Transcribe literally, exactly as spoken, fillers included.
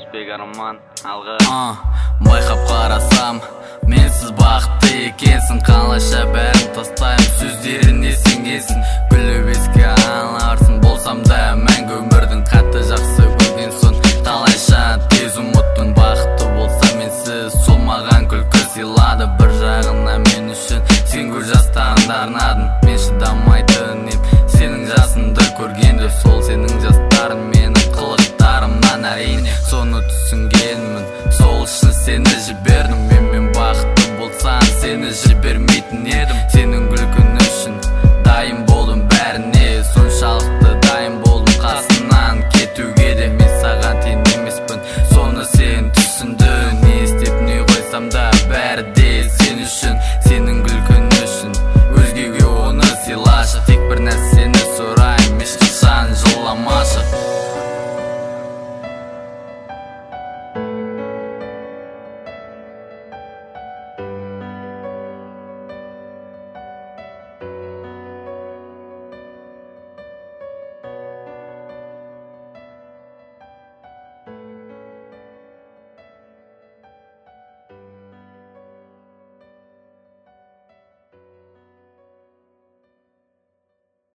Жүзбек арман алға. Байқап қарасам, менсіз бақытты екенсің. Қалайша бәрін тастаймын, сөздеріне сенгенсің. Күліп еске аларсың, болсам да мәңгі өмірдің қатты жақсы көрген соң. Қалайша тез ұмыттың, бақытты болсам менсіз. Сол маған күлкі сыйлады, бір жағына мен үшін сен көз жастарыңды арнадың. Мен шыдамайтын ем сенің жасыңды көргенде. Сол сенің жастарың менің қылықтарымнан әрине соны түсінгенмін. Сол үшін сені жібердім. Мен мен бақытты болсаң сені жібермейтін едім. Сенің күлкің